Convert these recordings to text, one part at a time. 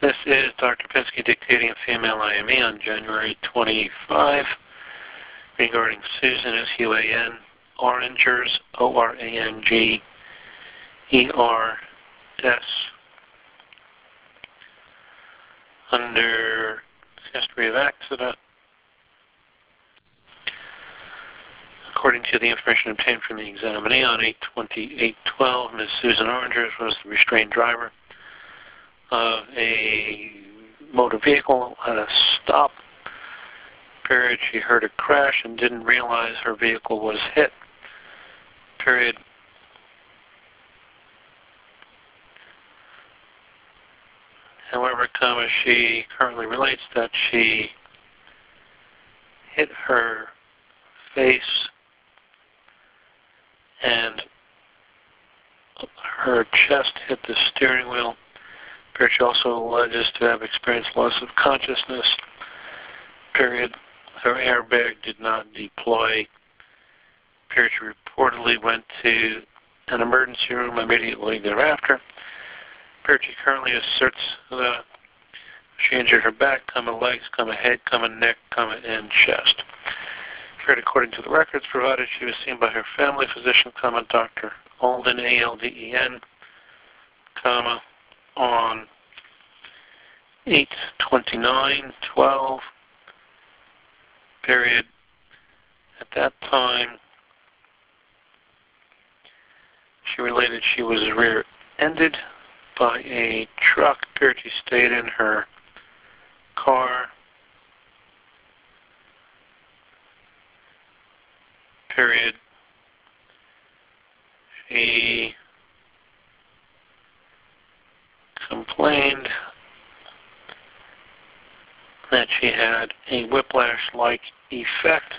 This is Dr. Pinsky dictating a female IME on January 25 regarding Susan, S-U-A-N, Orangers, O-R-A-N-G-E-R-S, under history of accident. According to the information obtained from the examinee on 8/28/12, Ms. Susan Orangers was the restrained driver of a motor vehicle at a stop. Period. She heard a crash and didn't realize her vehicle was hit. Period. However, she currently relates that she hit her face and her chest hit the steering wheel. She also alleges to have experienced loss of consciousness. Period. Her airbag did not deploy. Period. She reportedly went to an emergency room immediately thereafter. Period. She currently asserts that she injured her back, legs, head, neck, and chest. Period. According to the records provided, she was seen by her family physician, Dr. Alden, A-L-D-E-N, on 8/29/12. Period. At that time, she related she was rear-ended by a truck. Period. She stayed in her car. Period. She complained that she had a whiplash-like effect,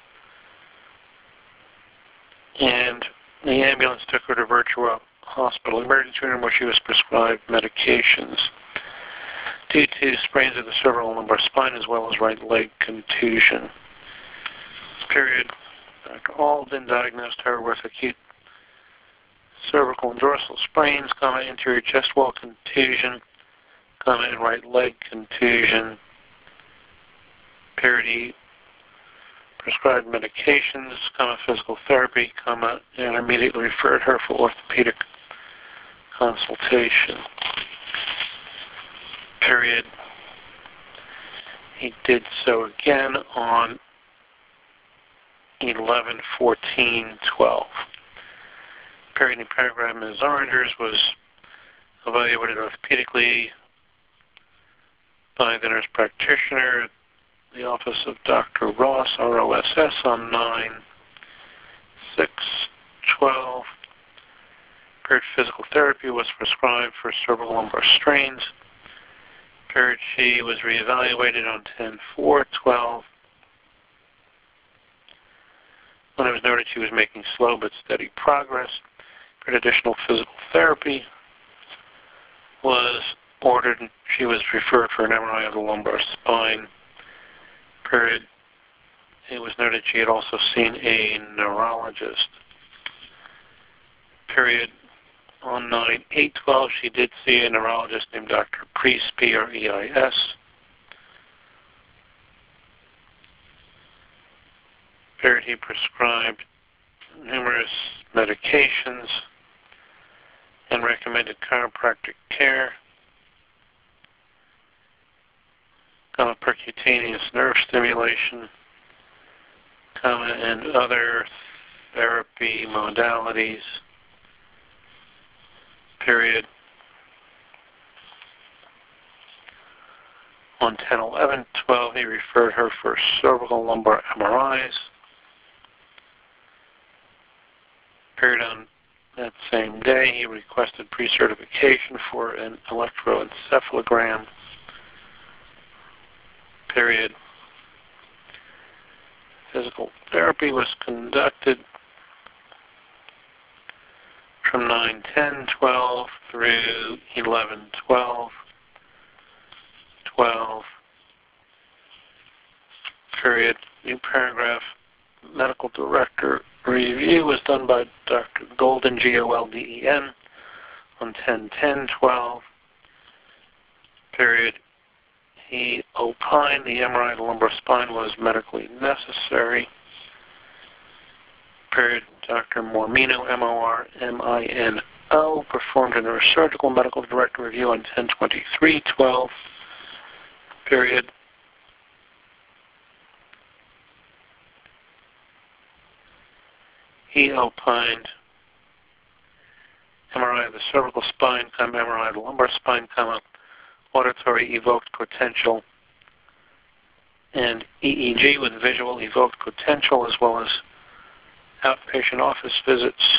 and the ambulance took her to Virtua Hospital emergency room where she was prescribed medications due to sprains of the cervical and lumbar spine as well as right leg contusion. Period. Dr. Alden diagnosed her with acute cervical and dorsal sprains, anterior chest wall contusion, and right leg contusion. Period. He prescribed medications, physical therapy, and immediately referred her for orthopedic consultation. Period. He did so again on 11/14/12. Period. In paragraph, Ms. Orangers was evaluated orthopedically by the nurse practitioner at the office of Dr. Ross, R-O-S-S, on 9/6/12. Period. Physical therapy was prescribed for cervical lumbar strains. Period. She was reevaluated on 10/4/12. When it was noted she was making slow but steady progress, additional physical therapy was ordered, and she was referred for an MRI of the lumbar spine. Period. It was noted she had also seen a neurologist. Period. On 9/8/12, she did see a neurologist named Dr. Preis, P-R-E-I-S. Period. He prescribed numerous medications and recommended chiropractic care, percutaneous nerve stimulation, and other therapy modalities. Period. On 10/11/12, he referred her for cervical lumbar MRIs. Period. On that same day, he requested pre-certification for an electroencephalogram. Period. Physical therapy was conducted from 9/10/12 through 11/12/12. Period. New paragraph. Medical director review was done by Dr. Golden, Golden, on 10/10/12. period. He opined the MRI of the lumbar spine was medically necessary. Period. Dr. Mormino, M-O-R-M-I-N-O, performed a neurosurgical medical director review on 10/23/12. Period. He opined MRI of the cervical spine, MRI of the lumbar spine, auditory evoked potential, and EEG with visual evoked potential, as well as outpatient office visits.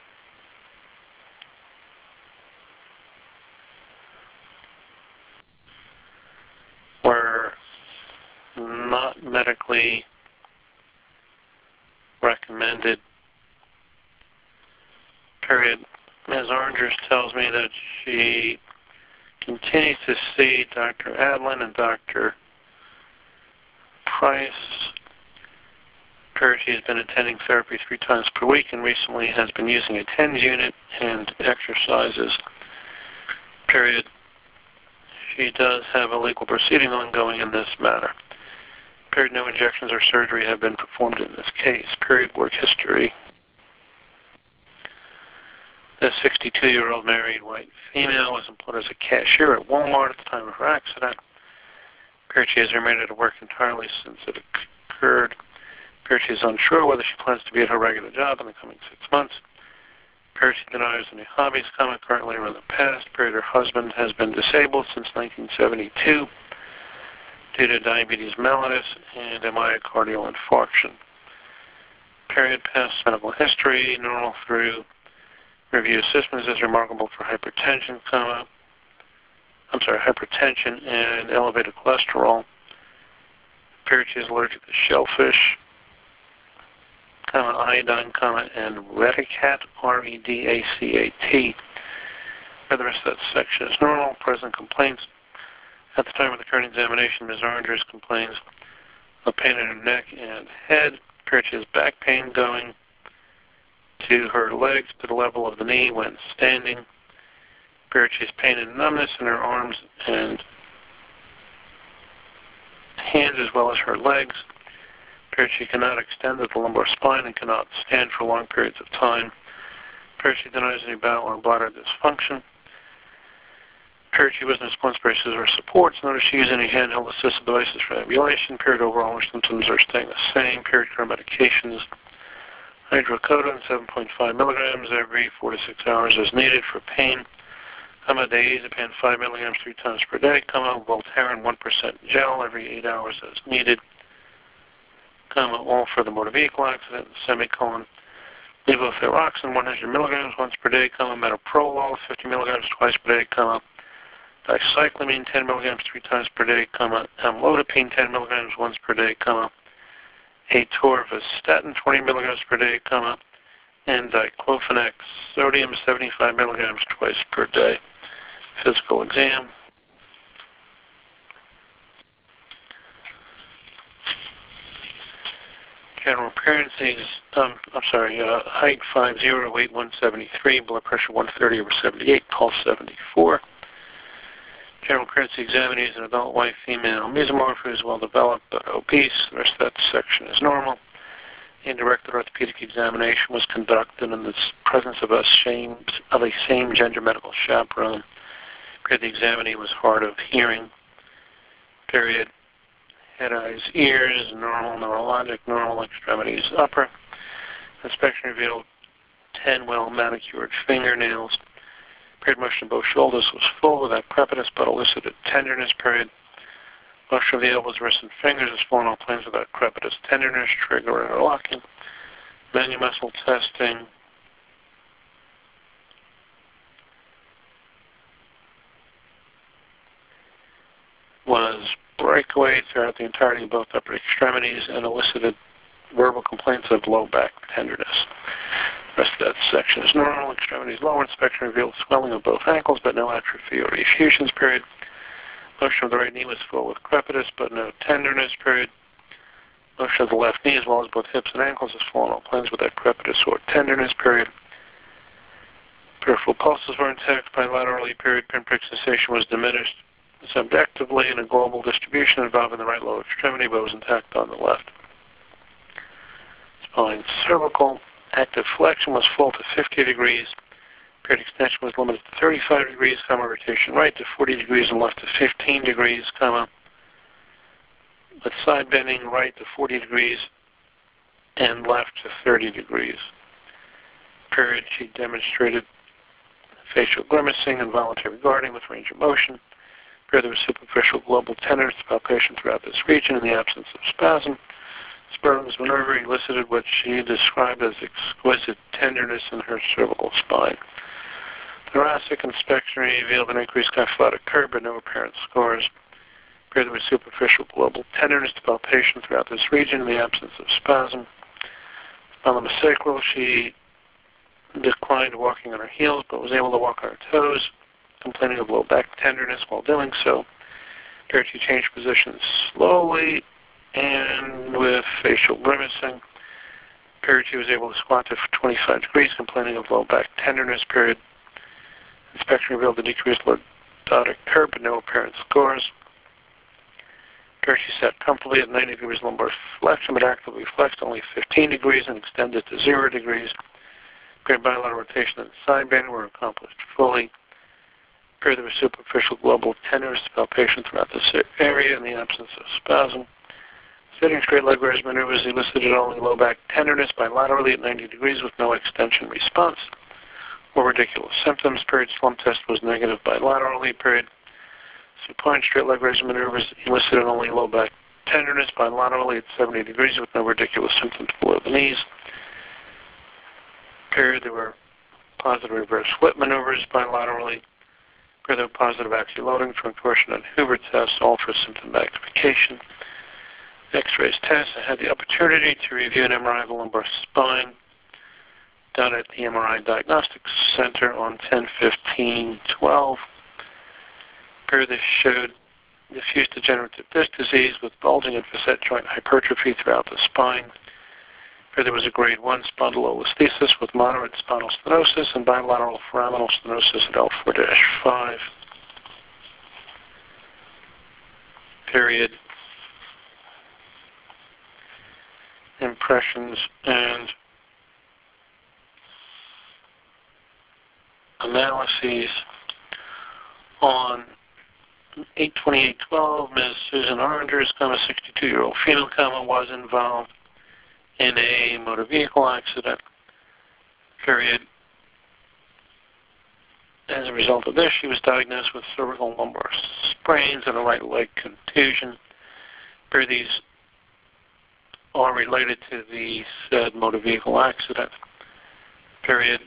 Were not medically recommended. Period. Ms. Orangers tells me that she continues to see Dr. Adlin and Dr. Price. Period. She has been attending therapy 3 times per week and recently has been using a TENS unit and exercises. Period. She does have a legal proceeding ongoing in this matter. Period. No injections or surgery have been performed in this case. Period. Work history. The 62-year-old married white female was employed as a cashier at Walmart at the time of her accident. Period. She has remained at work entirely since it occurred. Period. She is unsure whether she plans to be at her regular job in the coming 6 months. Period. She denies any hobbies, currently or in the past. Period. Her husband has been disabled since 1972 due to diabetes mellitus and a myocardial infarction. Period. Past medical history, normal through review systems is remarkable for hypertension, hypertension and elevated cholesterol. Period. She is allergic to shellfish, iodine, and Redicat, R-E-D-A-C-A-T. The rest of that section is normal. Present complaints. At the time of the current examination, Ms. Orangers complains of pain in her neck and head. Period. She has back pain going to her legs to the level of the knee when standing. Period. She has pain and numbness in her arms and hands as well as her legs. Period. She cannot extend the lumbar spine and cannot stand for long periods of time. Period. She denies any bowel or bladder dysfunction. Period. She was no splint braces or supports. Notice she used any handheld assistive devices for ambulation. Period. Overall, her symptoms are staying the same. Period. Current medications. Hydrocodone, 7.5 milligrams every 4 to 6 hours as needed for pain. Diazepam, 5 milligrams 3 times per day. Voltaren, 1% gel every 8 hours as needed. All for the motor vehicle accident. Levothyroxine, 100 milligrams once per day. Metoprolol, 50 milligrams twice per day. Dicyclamine, 10 milligrams 3 times per day. Amlodipine, 10 milligrams once per day. Atorvastatin, 20 milligrams per day, and diclofenac sodium, 75 milligrams twice per day. Physical exam. General appearance, height 5'0", weight 173, blood pressure 130/78, pulse 74. General appearance examined is an adult white female mesomorph who is well developed but obese. The rest of that section is normal. A directed orthopedic examination was conducted in the presence of a same gender medical chaperone. Period. The examinee was hard of hearing. Period. Head, eyes, ears, normal, neurologic, normal extremities, upper. Inspection revealed 10 well-manicured fingernails. Period. Motion of both shoulders was full without crepitus but elicited tenderness. Period. Motion of the elbows, wrists, and fingers is full on all planes without crepitus, tenderness, trigger, and interlocking. Manual muscle testing. Was breakaway throughout the entirety of both upper extremities and elicited verbal complaints of low back tenderness. The rest of that section is normal. Extremities lower. Inspection revealed swelling of both ankles, but no atrophy or effusions. Period. Motion of the right knee was full with crepitus, but no tenderness. Period. Motion of the left knee, as well as both hips and ankles, is full on all planes without crepitus or tenderness. Period. Peripheral pulses were intact bilaterally. Period. Pinprick sensation was diminished subjectively in a global distribution involving the right lower extremity, but was intact on the left. Spine cervical. Active flexion was full to 50 degrees. Period extension was limited to 35 degrees, rotation right to 40 degrees and left to 15 degrees, but side bending right to 40 degrees and left to 30 degrees. Period, she demonstrated facial grimacing and voluntary guarding with range of motion. Period, there was superficial global tenderness palpation throughout this region in the absence of spasm. Sperling's maneuver elicited what she described as exquisite tenderness in her cervical spine. Thoracic inspection revealed an increased kyphotic curve, but no apparent scars. Appeared there was superficial global tenderness to palpation throughout this region in the absence of spasm. Spinal she declined walking on her heels, but was able to walk on her toes, complaining of low back tenderness while doing so. Appeared she changed positions slowly and with facial grimacing. Period, she was able to squat to 25 degrees, complaining of low back tenderness. Period. Inspection revealed a decreased lordotic curve, but no apparent scars. Period, she sat comfortably at 90 degrees lumbar flexion, but actively flexed only 15 degrees and extended to 0 degrees. Period, bilateral rotation and side bending were accomplished fully. Period, there was superficial global tenderness to palpation throughout this area in the absence of spasm. Sitting straight leg raise maneuvers elicited only low back tenderness bilaterally at 90 degrees with no extension response or ridiculous symptoms. Period, slump test was negative bilaterally. Period, supine straight leg raise maneuvers elicited only low back tenderness bilaterally at 70 degrees with no ridiculous symptoms below the knees. Period, there were positive reverse flip maneuvers bilaterally. Period, there were positive axial loading, trunk torsion, and Hoover tests, all for symptom magnification. X-rays test. I had the opportunity to review an MRI of the lumbar spine done at the MRI Diagnostics Center on 10/15/12. Period, this showed diffuse degenerative disc disease with bulging and facet joint hypertrophy throughout the spine. Period, there was a grade 1 spondylolisthesis with moderate spinal stenosis and bilateral foraminal stenosis at L4-5. Period. Impressions and analyses on 8/28/12. Ms. Susan Orangers, 62-year-old female, was involved in a motor vehicle accident. Period. As a result of this, she was diagnosed with cervical lumbar sprains and a right leg contusion. Period. These are related to the said motor vehicle accident. Period.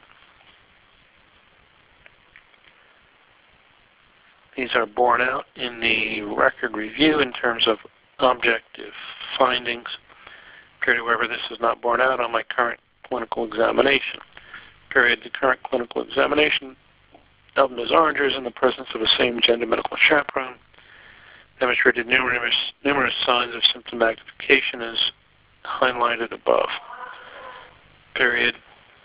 These are borne out in the record review in terms of objective findings. Period. However, this is not borne out on my current clinical examination. Period. The current clinical examination of Ms. Orangers in the presence of a same-gender medical chaperone demonstrated numerous signs of symptom magnification as highlighted above. Period.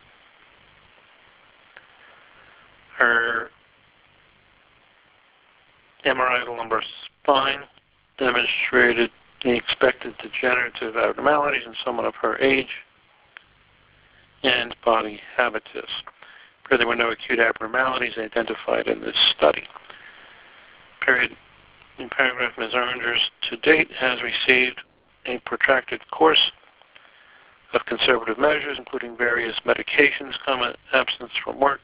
Her MRI of the lumbar spine demonstrated the expected degenerative abnormalities in someone of her age and body habitus. There were no acute abnormalities identified in this study. Period. In paragraph, Ms. Orangers to date has received a protracted course of conservative measures, including various medications, absence from work,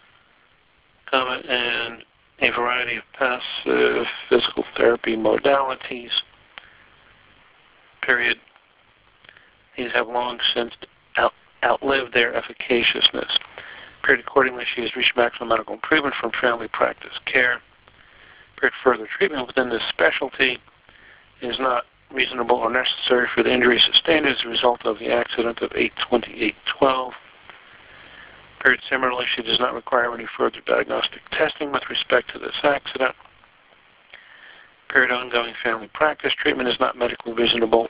and a variety of passive physical therapy modalities. Period. These have long since outlived their efficaciousness. Period. Accordingly, she has reached maximum medical improvement from family practice care. Period. Further treatment within this specialty is not reasonable or necessary for the injury sustained as a result of the accident of 8/28/12. Period. Similarly, she does not require any further diagnostic testing with respect to this accident. Period. Ongoing family practice treatment is not medically reasonable,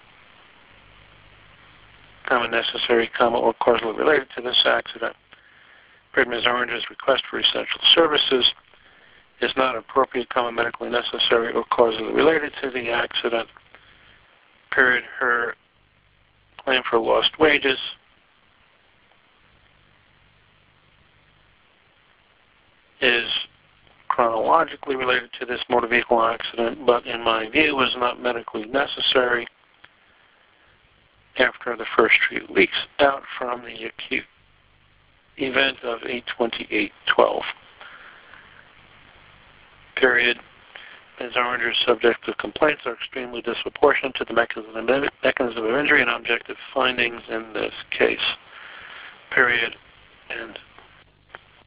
necessary, or causally related to this accident. Period. Ms. Orange's request for essential services is not appropriate, medically necessary, or causally related to the accident. Period. Her claim for lost wages is chronologically related to this motor vehicle accident, but in my view was not medically necessary after the first 3 weeks out from the acute event of 8/28/12. Period. Ms. Oranger's subjective complaints are extremely disproportionate to the mechanism of injury and objective findings in this case. Period. End